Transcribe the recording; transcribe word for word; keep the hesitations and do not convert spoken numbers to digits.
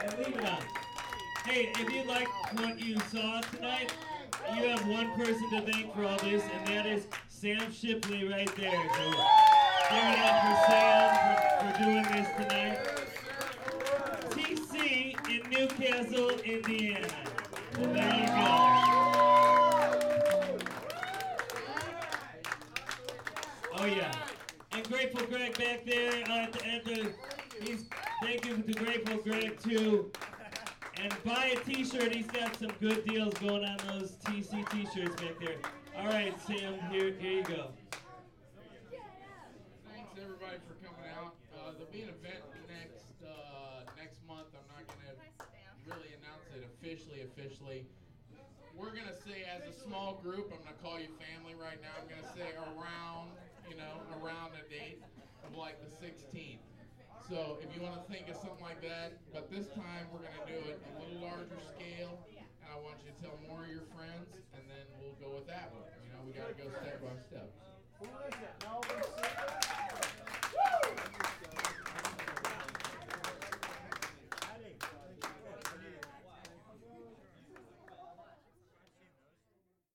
and leave it on. Hey, if you like what you saw tonight, you have one person to thank for all this, and that is Sam Shipley right there. So give it up for Sam for, for doing this tonight. T C in Newcastle, Indiana. Well, there you go. Oh yeah. And Grateful Greg back there uh, at the end of, he's, thank you to Grateful Greg too. And buy a t-shirt, he's got some good deals going on those T C t-shirts back there. All right, Sam, here, here you go. Thanks everybody for coming out. Uh, there'll be an event next uh, next month. I'm not going to really announce it officially, officially. We're going to say as a small group, I'm going to call you family right now, I'm going to say around, you know, around a date of like the sixteenth. So if you want to think of something like that, but this time we're going to do it a little larger scale, and I want you to tell more of your friends, and then we'll go with that one. You know, we got to go step by step. Who is it? No.